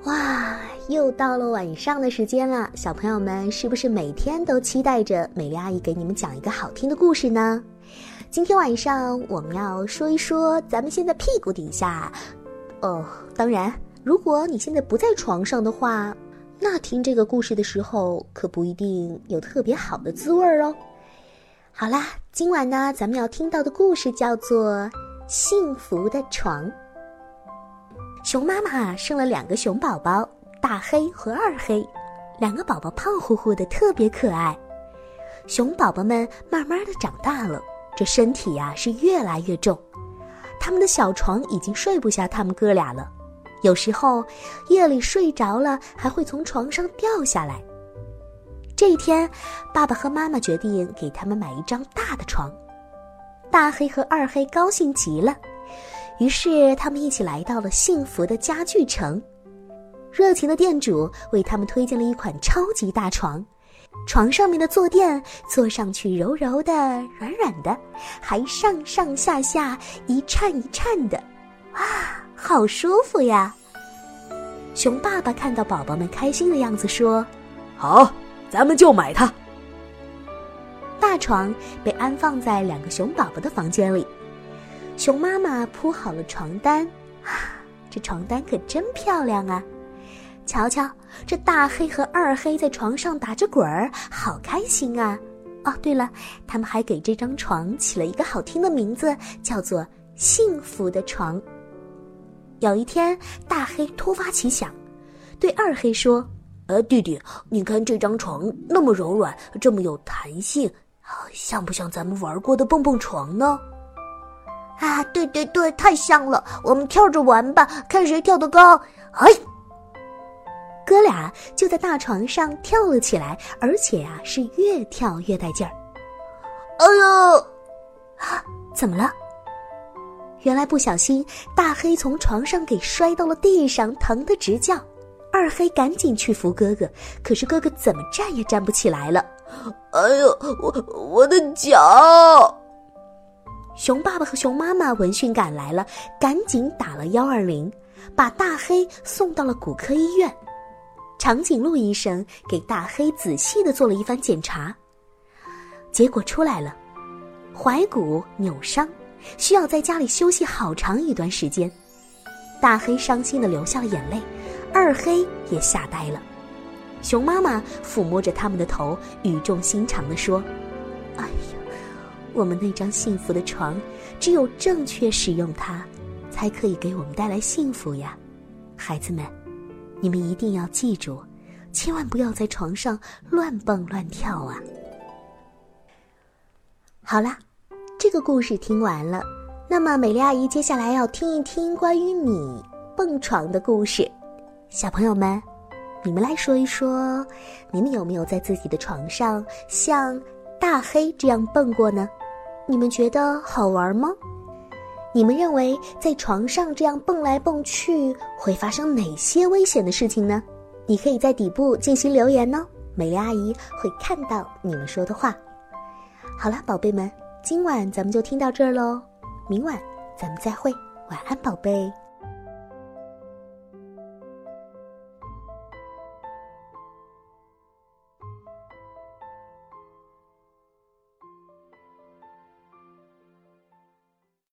哇，又到了晚上的时间了，小朋友们是不是每天都期待着美丽阿姨给你们讲一个好听的故事呢？今天晚上我们要说一说咱们现在屁股底下。当然，如果你现在不在床上的话，那听这个故事的时候可不一定有特别好的滋味哦。好啦，今晚呢，咱们要听到的故事叫做《幸福的床》。熊妈妈生了2个熊宝宝，大黑和二黑，2个宝宝胖乎乎的，特别可爱。熊宝宝们慢慢的长大了，这身体呀是越来越重，他们的小床已经睡不下他们哥俩了，有时候夜里睡着了还会从床上掉下来。这一天，爸爸和妈妈决定给他们买一张大的床。大黑和二黑高兴极了，于是他们一起来到了幸福的家具城。热情的店主为他们推荐了一款超级大床，床上面的坐垫坐上去柔柔的、软软的，还上上下下一颤一颤的，哇，好舒服呀！熊爸爸看到宝宝们开心的样子说：“ 好，咱们就买它。” 大床被安放在2个熊宝宝的房间里，熊妈妈铺好了床单，这床单可真漂亮啊！瞧瞧，这大黑和二黑在床上打着滚儿，好开心啊！哦，对了，他们还给这张床起了一个好听的名字，叫做幸福的床。有一天，大黑突发奇想，对二黑说：“ 弟弟，你看这张床那么柔软，这么有弹性，像不像咱们玩过的蹦蹦床呢？” 啊，对对对，太像了！我们跳着玩吧，看谁跳得高。嘿！ 哥俩就在大床上跳了起来，而且是越跳越带劲儿。 哎呦！ 怎么了？原来不小心大黑从床上给摔到了地上，疼得直叫。二黑赶紧去扶哥哥，可是哥哥怎么站也站不起来了。 哎呦，我的脚！ 熊爸爸和熊妈妈闻讯赶来了，赶紧打了120，把大黑送到了骨科医院。长颈鹿医生给大黑仔细地做了一番检查，结果出来了，踝骨扭伤，需要在家里休息好长一段时间。大黑伤心地流下了眼泪，二黑也吓呆了。熊妈妈抚摸着他们的头，语重心长地说：“哎呀，我们那张幸福的床，只有正确使用它，才可以给我们带来幸福呀！孩子们，你们一定要记住，千万不要在床上乱蹦乱跳啊！”好啦，这个故事听完了，那么美丽阿姨接下来要听一听关于你蹦床的故事。小朋友们，你们来说一说，你们有没有在自己的床上像大黑这样蹦过呢？你们觉得好玩吗？你们认为在床上这样蹦来蹦去会发生哪些危险的事情呢？你可以在底部进行留言哦，美丽阿姨会看到你们说的话。好了，宝贝们，今晚咱们就听到这儿咯，明晚咱们再会，晚安宝贝。